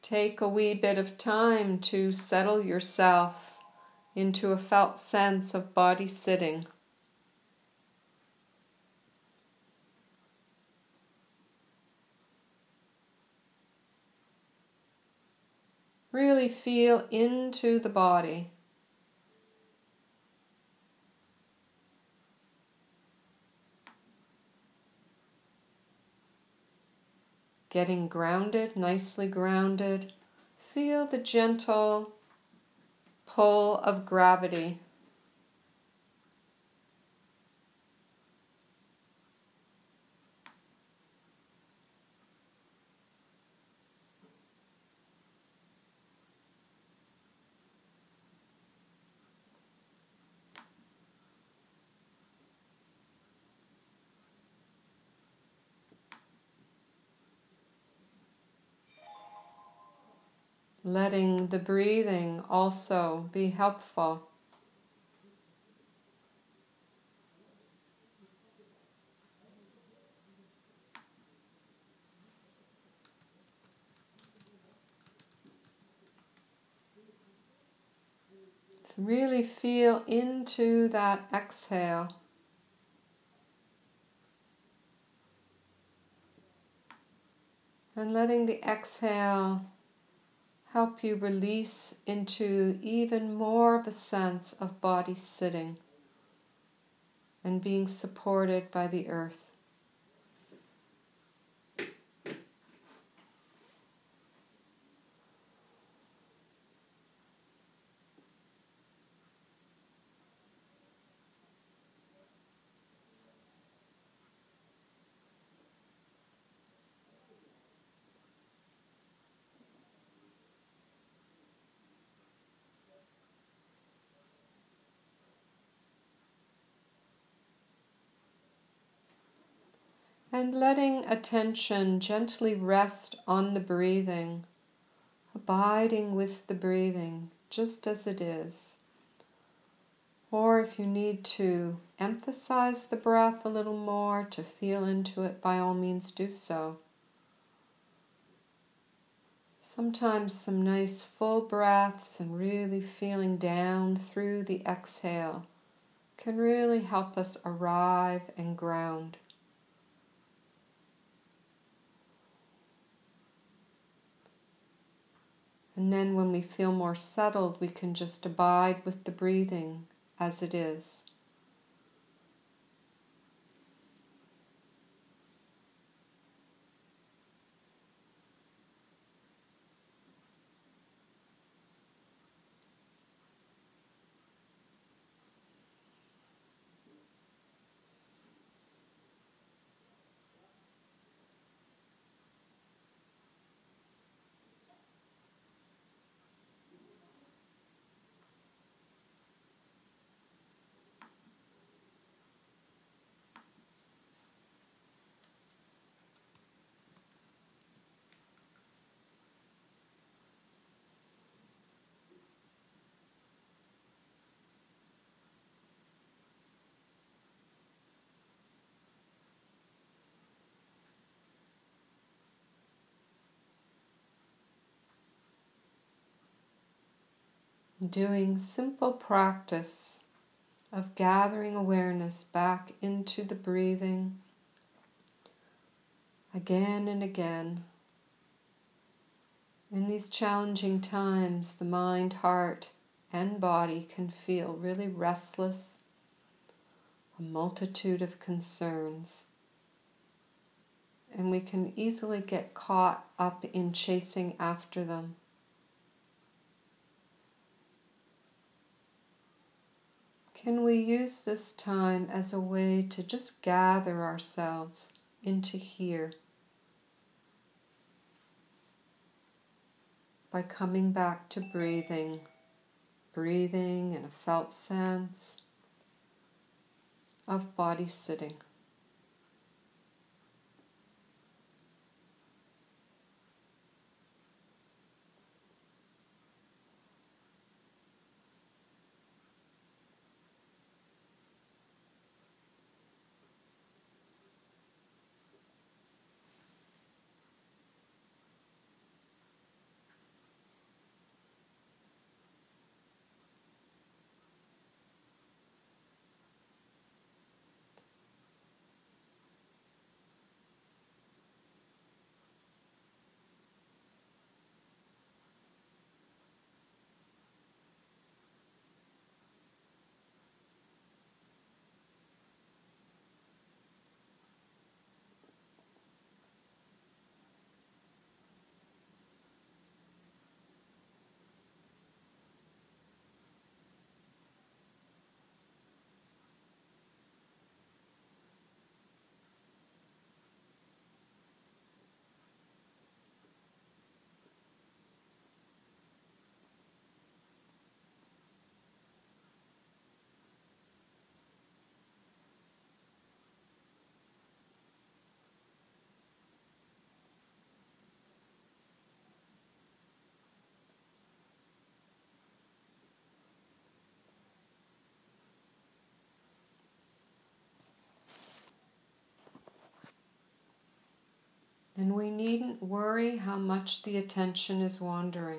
Take a wee bit of time to settle yourself into a felt sense of body sitting. Really feel into the body. Getting grounded, nicely grounded. Feel the gentle pull of gravity. Letting the breathing also be helpful. Really feel into that exhale. And letting the exhale help you release into even more of a sense of body sitting and being supported by the earth. And letting attention gently rest on the breathing, abiding with the breathing just as it is. Or if you need to emphasize the breath a little more, to feel into it, by all means do so. Sometimes some nice full breaths and really feeling down through the exhale can really help us arrive and ground. And then when we feel more settled, we can just abide with the breathing as it is. Doing simple practice of gathering awareness back into the breathing again and again. In these challenging times, the mind, heart, and body can feel really restless, a multitude of concerns, and we can easily get caught up in chasing after them. Can we use this time as a way to just gather ourselves into here by coming back to breathing, breathing in a felt sense of body sitting. And we needn't worry how much the attention is wandering.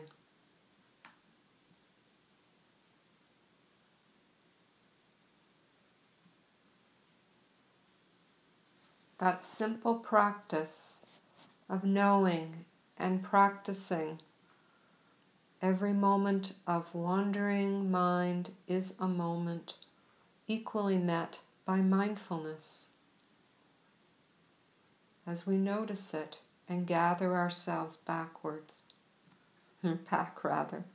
That simple practice of knowing and practicing every moment of wandering mind is a moment equally met by mindfulness. As we notice it and gather ourselves back rather.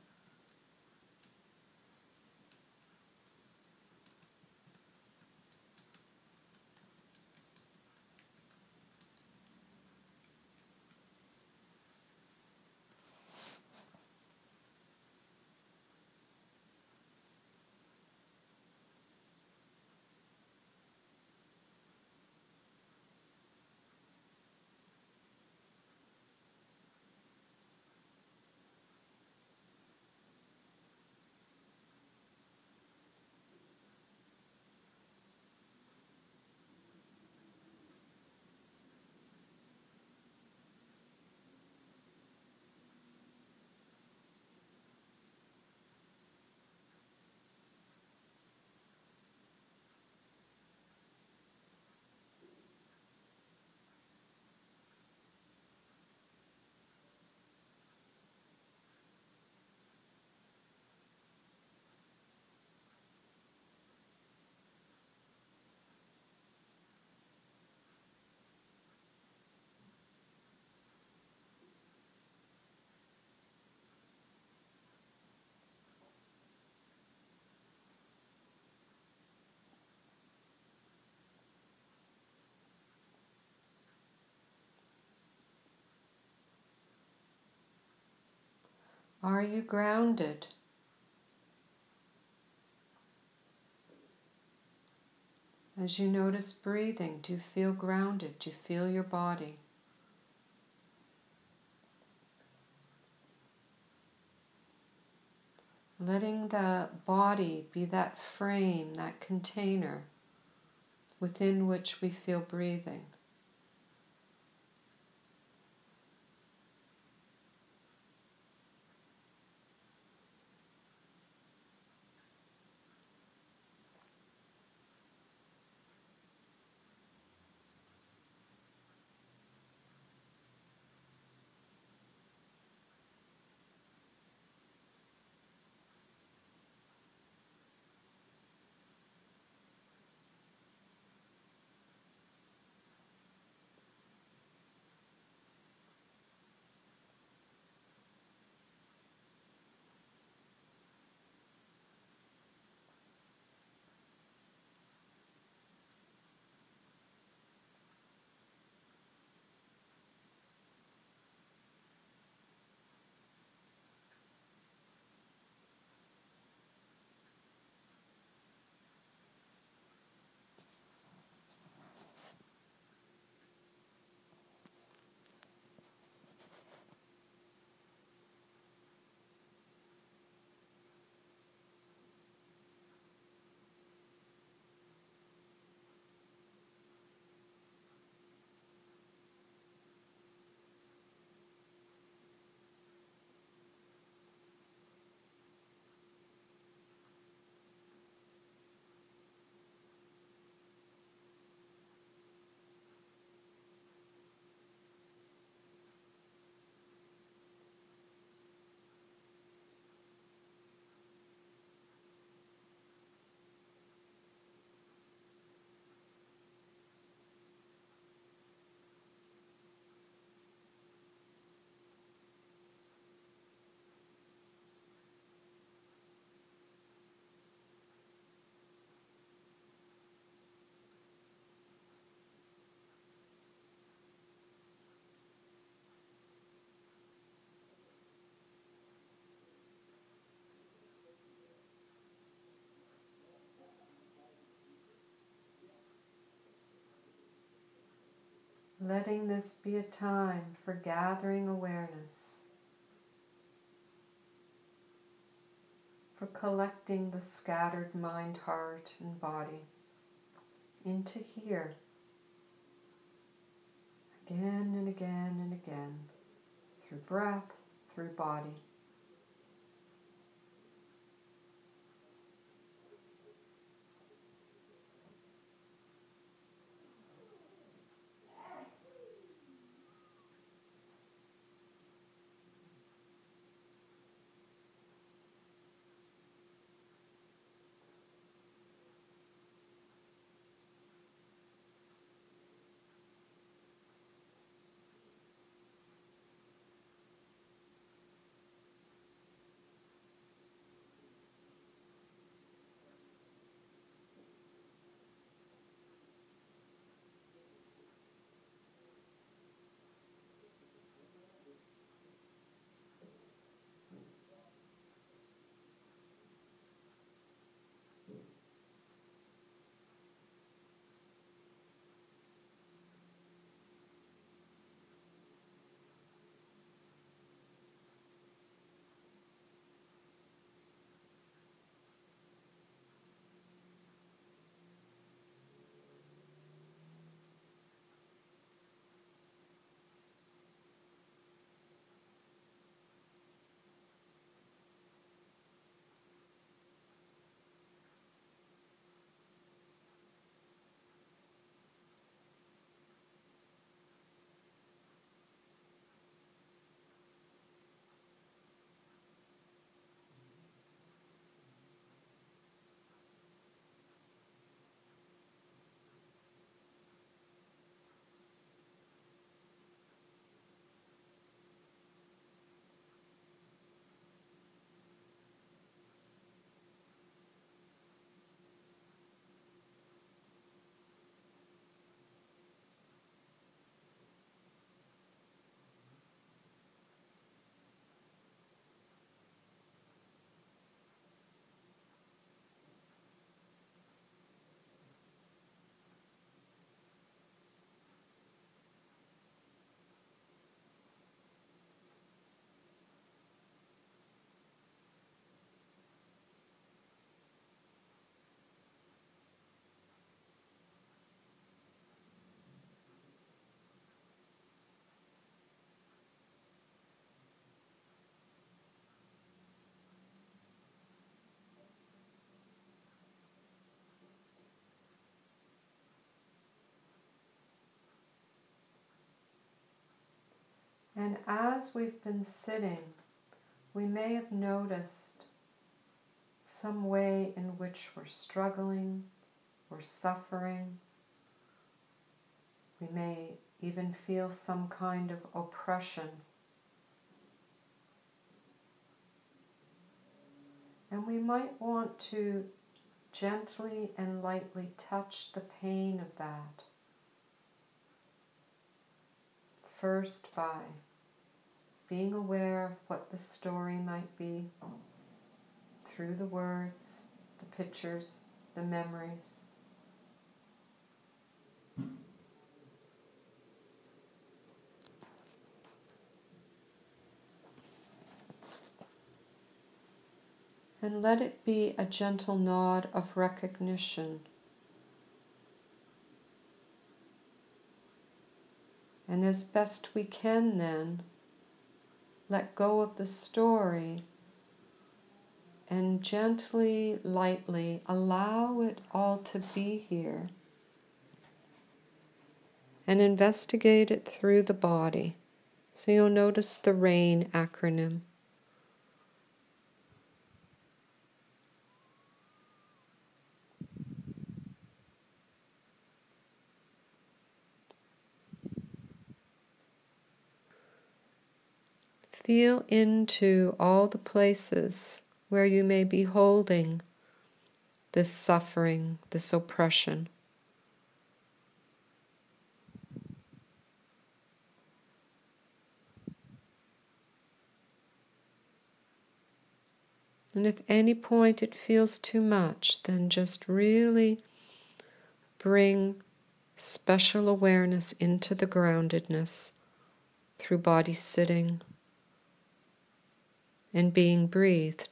Are you grounded? As you notice breathing, do you feel grounded? Do you feel your body? Letting the body be that frame, that container within which we feel breathing. Letting this be a time for gathering awareness, for collecting the scattered mind, heart, and body into here. again and again and again, through breath, through body. And as we've been sitting, we may have noticed some way in which we're struggling, we're suffering. We may even feel some kind of oppression. And we might want to gently and lightly touch the pain of that. First by being aware of what the story might be through the words, the pictures, the memories. And let it be a gentle nod of recognition. And as best we can then, let go of the story and gently, lightly allow it all to be here and investigate it through the body. So you'll notice the RAIN acronym. Feel into all the places where you may be holding this suffering, this oppression. And if any point it feels too much, then just really bring special awareness into the groundedness through body sitting and being breathed.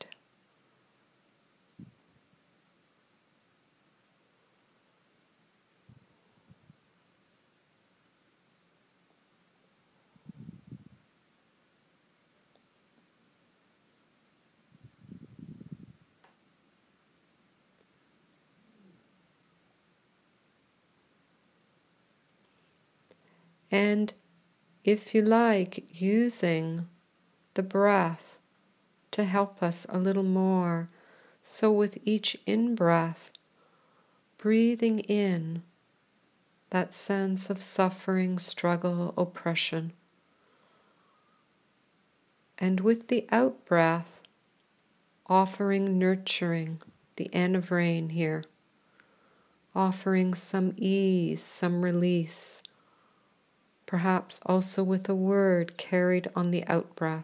And if you like, using the breath to help us a little more. So with each in-breath, breathing in that sense of suffering, struggle, oppression. And with the out-breath, offering nurturing, the N of rain here, offering some ease, some release, perhaps also with a word carried on the out-breath.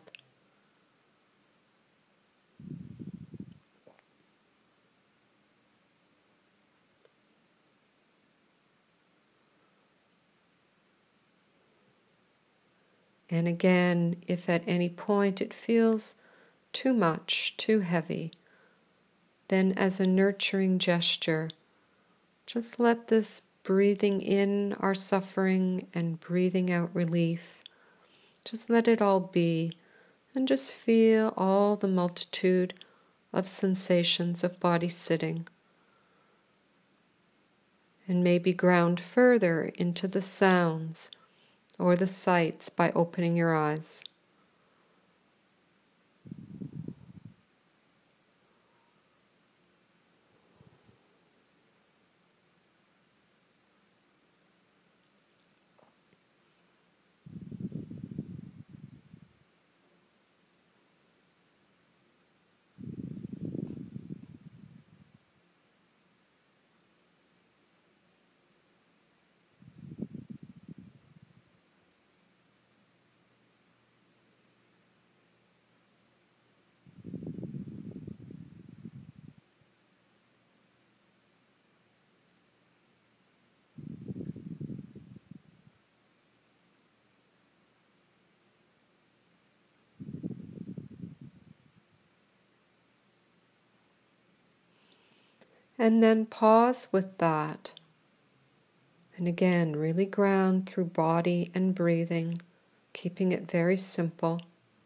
And again, if at any point it feels too much, too heavy, then as a nurturing gesture, just let this breathing in our suffering and breathing out relief, just let it all be, and just feel all the multitude of sensations of body sitting. And maybe ground further into the sounds or the sights by opening your eyes. And then pause with that. And again, really ground through body and breathing, keeping it very simple.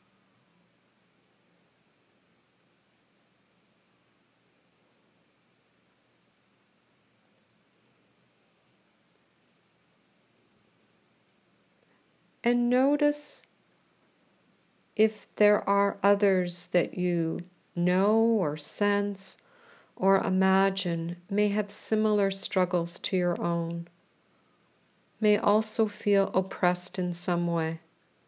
And notice if there are others that you know or sense or imagine may have similar struggles to your own, may also feel oppressed in some way.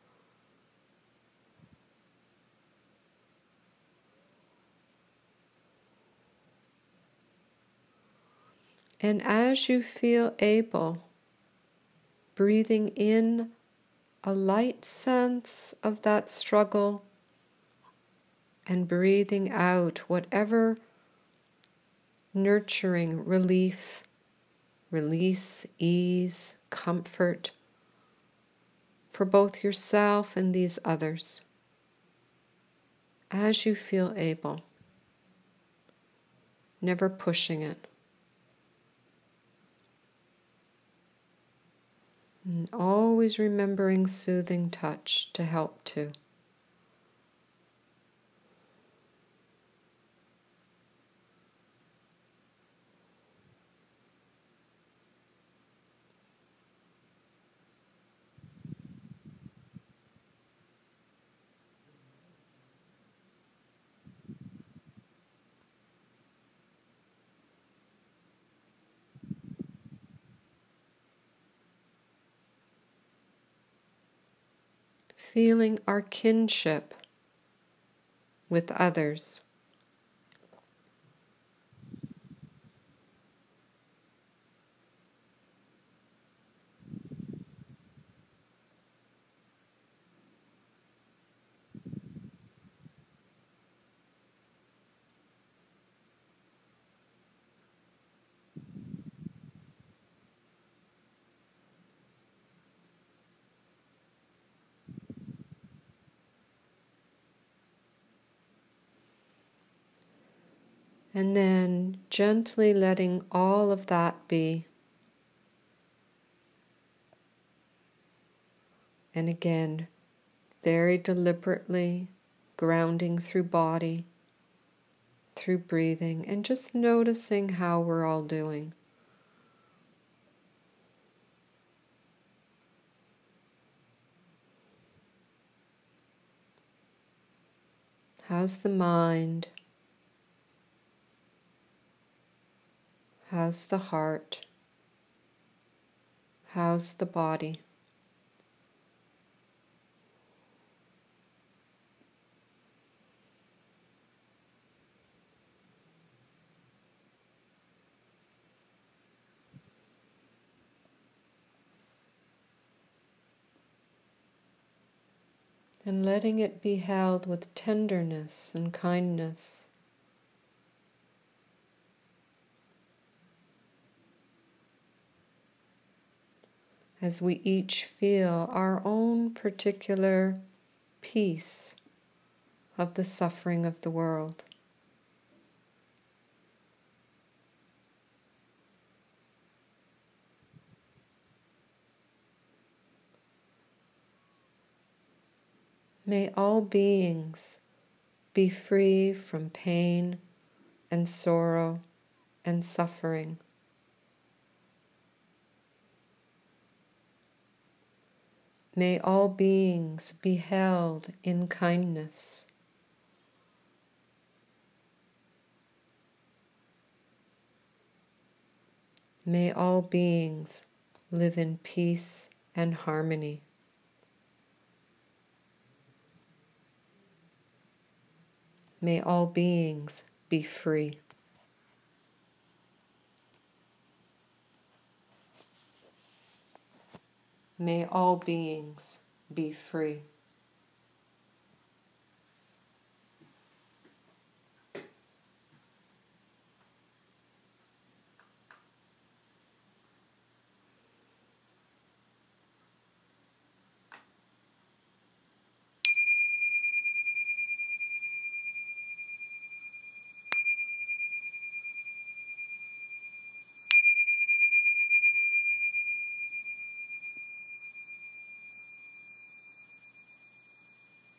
And as you feel able, breathing in a light sense of that struggle and breathing out whatever nurturing relief, release, ease, comfort for both yourself and these others as you feel able, never pushing it. And always remembering soothing touch to help too. Feeling our kinship with others. And then gently letting all of that be. And again, very deliberately grounding through body, through breathing, and just noticing how we're all doing. How's the mind? How's the heart? How's the body? And letting it be held with tenderness and kindness. As we each feel our own particular piece of the suffering of the world. May all beings be free from pain and sorrow and suffering. May all beings be held in kindness. May all beings live in peace and harmony. May all beings be free. May all beings be free.